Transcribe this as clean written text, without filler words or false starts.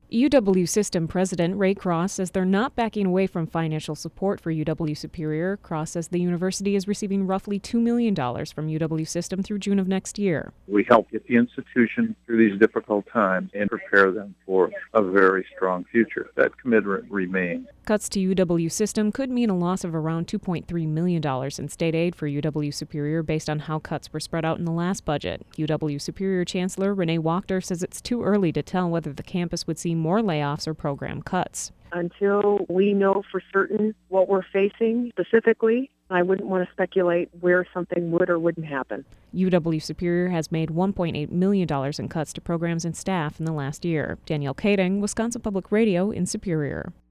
UW System President Ray Cross says they're not backing away from financial support for UW Superior. Cross says the university is receiving roughly $2 million from UW System through June of next year. We help get the institution through these difficult times and prepare them for a very strong future. That commitment remains. Cuts to UW System could mean a loss of around $2.3 million in state aid for UW Superior based on how cuts were spread out in the last budget. UW Superior Chancellor Renee Wachter says it's too early to tell whether the campus would see more layoffs or program cuts. Until we know for certain what we're facing specifically, I wouldn't want to speculate where something would or wouldn't happen. UW Superior has made $1.8 million in cuts to programs and staff in the last year. Danielle Kading, Wisconsin Public Radio in Superior.